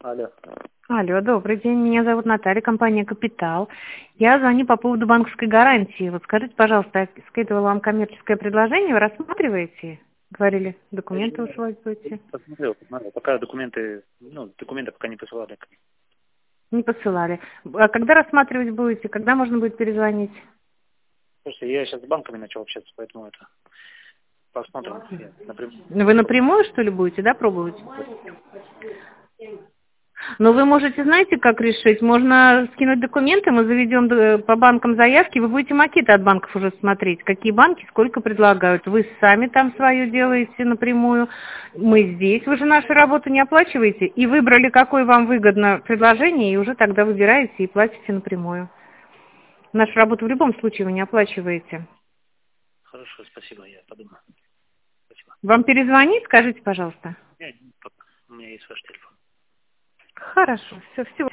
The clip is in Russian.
Алло. Алло, добрый день. Меня зовут Наталья, компания «Капитал». Я звоню по поводу банковской гарантии. Вот скажите, пожалуйста, я скидывала вам коммерческое предложение, вы рассматриваете? Говорили, документы усвоить будете? Посмотрел. Пока документы пока не посылали. Не посылали. А когда рассматривать будете? Когда можно будет перезвонить? Слушайте, я сейчас с банками начал общаться, поэтому это посмотрим. Я напрямую. Ну, вы напрямую, что ли, будете, да, пробовать? Но вы можете, знаете, как решить? Можно скинуть документы, мы заведем по банкам заявки, вы будете макеты от банков уже смотреть, какие банки сколько предлагают. Вы сами там свое делаете напрямую, мы здесь. Вы же нашу работу не оплачиваете и выбрали, какое вам выгодно предложение, и уже тогда выбираете и платите напрямую. Нашу работу в любом случае вы не оплачиваете. Хорошо, спасибо, я подумаю. Спасибо. Вам перезвонить, скажите, пожалуйста. У меня есть ваш телефон. Хорошо, все, всего.